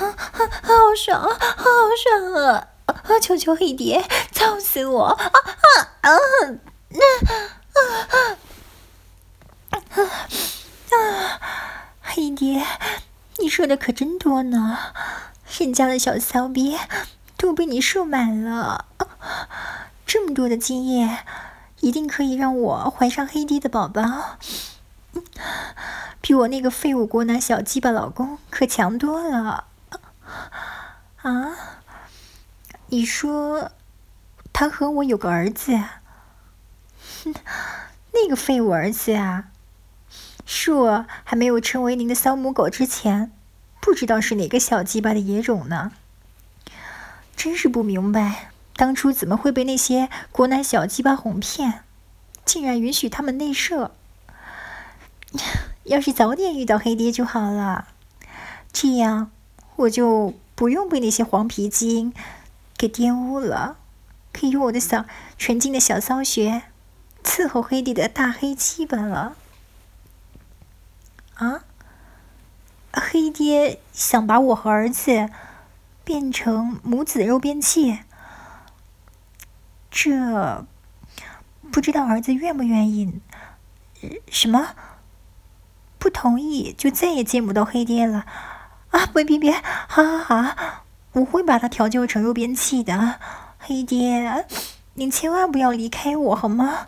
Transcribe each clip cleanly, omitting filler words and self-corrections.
好爽，好爽啊！求求黑蝶，操死我！黑蝶，你射的可真多呢，人家的小骚逼都被你射满了，这么多的精液，一定可以让我怀上黑蝶的宝宝，比我那个废物国男小鸡巴老公可强多了。啊？你说他和我有个儿子？那个废物儿子啊，是我还没有成为您的骚母狗之前，不知道是哪个小鸡巴的野种呢。真是不明白，当初怎么会被那些国男小鸡巴哄骗，竟然允许他们内射。要是早点遇到黑爹就好了，这样我就不用被那些黄皮基因给玷污了，可以用我的纯净的小骚穴伺候黑爹的大黑鸡巴了。啊？黑爹想把我和儿子变成母子肉便器，这不知道儿子愿不愿意？什么？不同意就再也见不到黑爹了？啊！别！好，我会把他调教成肉便器的。黑爹，您千万不要离开我好吗？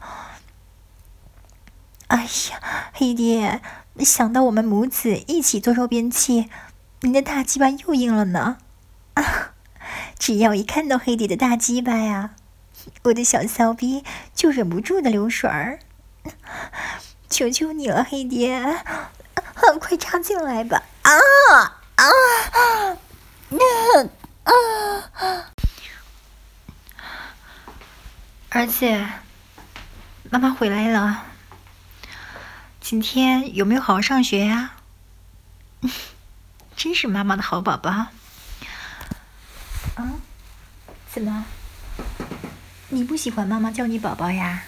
哎呀，黑爹，想到我们母子一起做肉便器，您的大鸡巴又硬了呢。啊！只要一看到黑爹的大鸡巴呀，我的小骚逼就忍不住的流水儿。求求你了，黑爹，快插进来吧！儿子，妈妈回来了。今天有没有好好上学呀？真是妈妈的好宝宝。怎么？你不喜欢妈妈叫你宝宝呀？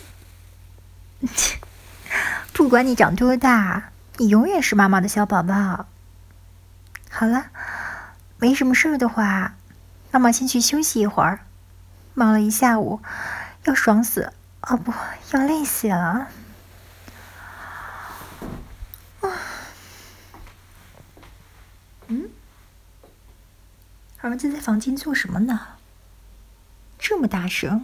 不管你长多大，你永远是妈妈的小宝宝。好了，没什么事儿的话，妈妈先去休息一会儿。忙了一下午，要爽死，不要累死了。儿子在房间做什么呢？这么大声。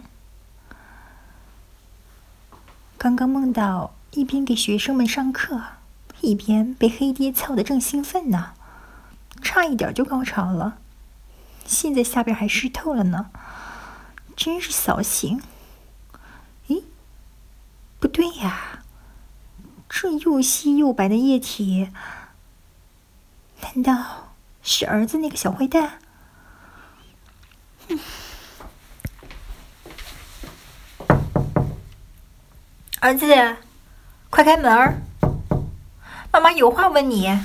刚刚梦到一边给学生们上课，一边被黑爹操得正兴奋呢，差一点就高潮了，现在下边还湿透了呢，真是扫兴。咦，不对呀，这又稀又白的液体，难道是儿子那个小坏蛋？儿子，快开门儿！妈妈有话问你。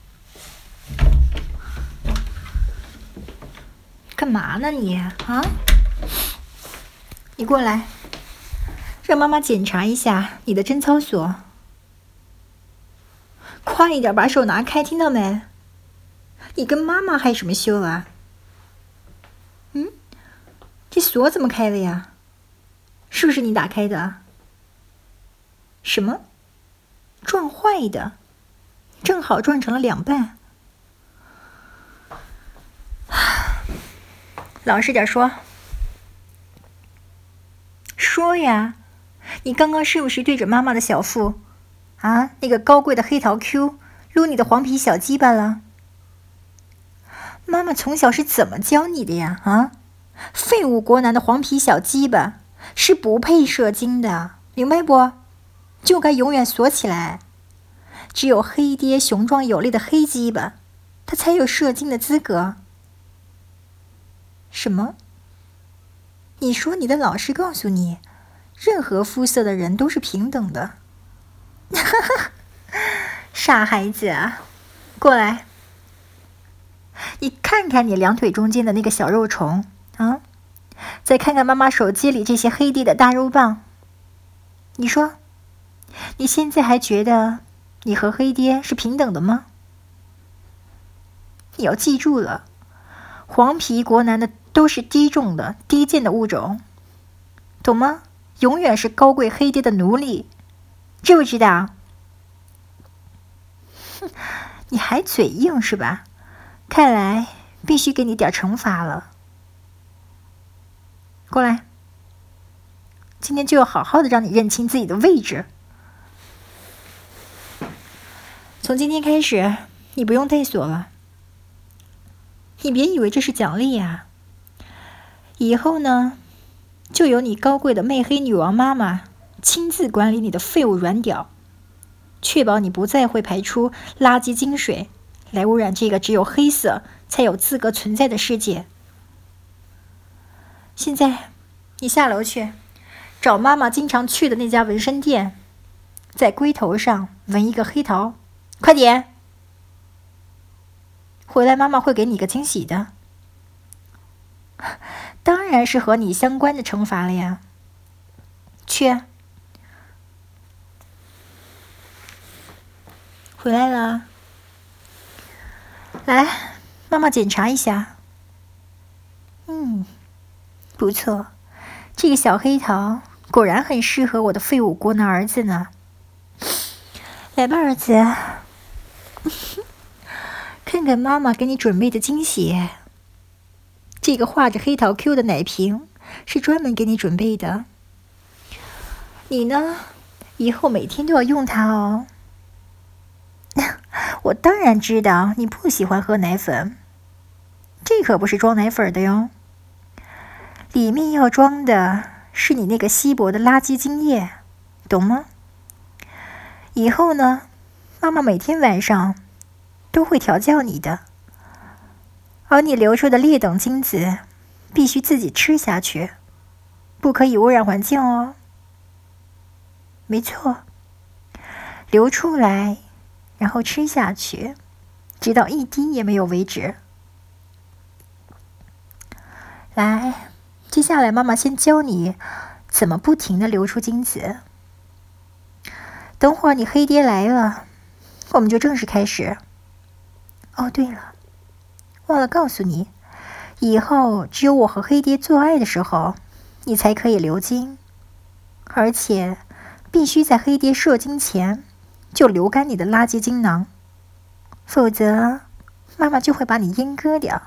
干嘛呢你啊？你过来，让妈妈检查一下你的贞操锁。快一点把手拿开，听到没？你跟妈妈害什么羞啊？这锁怎么开的呀？是不是你打开的？什么？撞坏的，正好撞成了2半。老实点说。说呀，你刚刚是不是对着妈妈的小腹那个高贵的黑桃 Q 撸你的黄皮小鸡巴了？妈妈从小是怎么教你的呀？废物国男的黄皮小鸡巴是不配射精的，明白不？就该永远锁起来。只有黑爹雄壮有力的黑鸡巴，他才有射精的资格。什么？你说你的老师告诉你，任何肤色的人都是平等的？傻孩子啊，过来，你看看你2腿中间的那个小肉虫再看看妈妈手机里这些黑爹的大肉棒。你说，你现在还觉得你和黑爹是平等的吗？ 你要记住了，黄皮国男的都是低重的、低贱的物种，懂吗？永远是高贵黑爹的奴隶，知不知道？哼，你还嘴硬是吧？看来必须给你点惩罚了。过来，今天就要好好的让你认清自己的位置。从今天开始，你不用带锁了。你别以为这是奖励啊！以后呢，就由你高贵的媚黑女王妈妈亲自管理你的废物软屌，确保你不再会排出垃圾精水，来污染这个只有黑色才有资格存在的世界。现在，你下楼去，找妈妈经常去的那家纹身店，在龟头上纹一个黑桃，快点！回来妈妈会给你个惊喜的。当然是和你相关的惩罚了呀。去。回来了。来，妈妈检查一下。不错，这个小黑桃果然很适合我的废物国男儿子呢。来吧，儿子，看看妈妈给你准备的惊喜。这个画着黑桃 Q 的奶瓶是专门给你准备的。你呢，以后每天都要用它哦。我当然知道你不喜欢喝奶粉，这可不是装奶粉的哟。里面要装的是你那个稀薄的垃圾精液，懂吗？以后呢，妈妈每天晚上都会调教你的，而你流出的劣等精子必须自己吃下去，不可以污染环境哦。没错，流出来，然后吃下去，直到一滴也没有为止。来，接下来妈妈先教你怎么不停地流出精子。等会儿你黑爹来了，我们就正式开始。哦，对了，忘了告诉你，以后只有我和黑爹做爱的时候，你才可以流精，而且必须在黑爹射精前就流干你的垃圾精囊，否则妈妈就会把你阉割掉。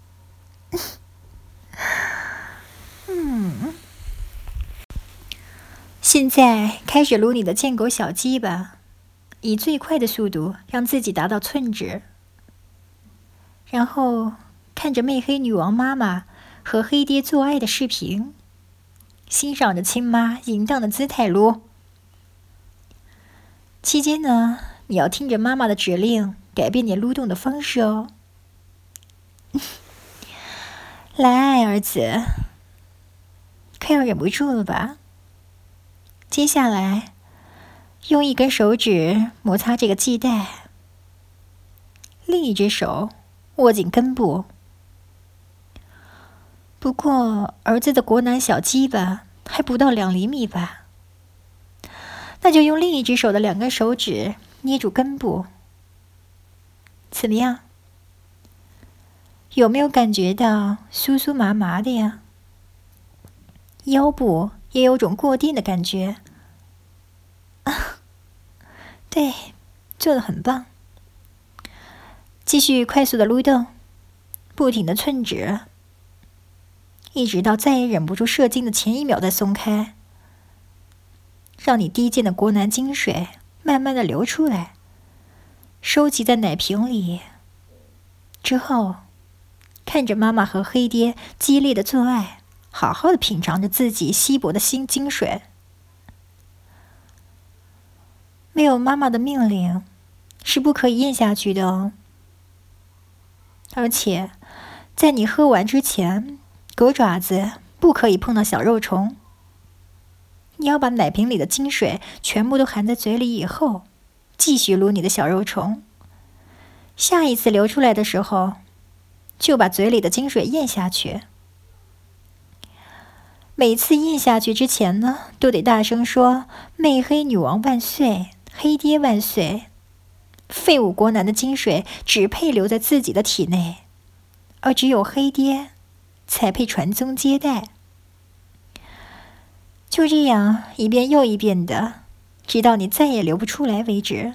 现在开始撸你的贱狗小鸡吧，以最快的速度让自己达到寸指，然后看着媚黑女王妈妈和黑爹做爱的视频，欣赏着亲妈淫荡的姿态撸。期间呢，你要听着妈妈的指令改变你撸动的方式哦。来，儿子，快要忍不住了吧？接下来，用一根手指摩擦这个系带，另一只手握紧根部。不过，儿子的国男小鸡巴还不到2厘米吧？那就用另一只手的2根手指捏住根部。怎么样？有没有感觉到酥酥麻麻的呀？腰部也有种过电的感觉。对，做得很棒。继续快速的撸动，不停的寸指，一直到再也忍不住射精的前1秒再松开，让你低贱的国男精水慢慢的流出来，收集在奶瓶里。之后，看着妈妈和黑爹激烈的做爱，好好的品尝着自己稀薄的新精水。没有妈妈的命令，是不可以咽下去的哦。而且，在你喝完之前，狗爪子不可以碰到小肉虫。你要把奶瓶里的精水全部都含在嘴里以后，继续撸你的小肉虫。下一次流出来的时候，就把嘴里的精水咽下去。每次咽下去之前呢，都得大声说“媚黑女王万岁，黑爹万岁”， 废物国男的精水只配留在自己的体内，而只有黑爹才配传宗接代。就这样一遍又一遍的，直到你再也流不出来为止。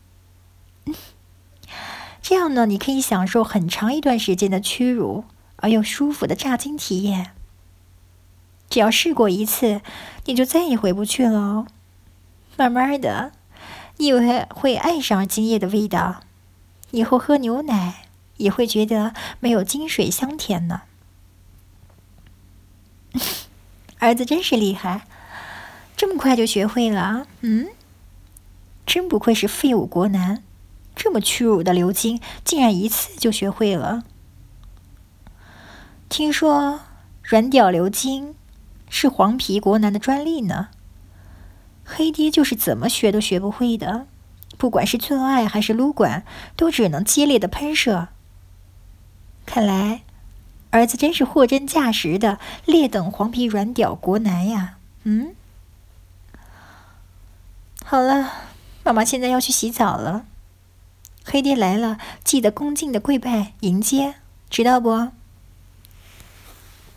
这样呢，你可以享受很长一段时间的屈辱而又舒服的炸精体验。只要试过一次，你就再也回不去了。慢慢的，你也会爱上精液的味道，以后喝牛奶也会觉得没有精水香甜呢。儿子真是厉害，这么快就学会了。真不愧是废物国男，这么屈辱的流精竟然一次就学会了。听说软屌流精是黄皮国男的专利呢，黑爹就是怎么学都学不会的，不管是做爱还是撸管，都只能激烈的喷射。看来儿子真是货真价实的劣等黄皮软屌国男呀。好了，妈妈现在要去洗澡了。黑爹来了，记得恭敬的跪拜迎接，知道不？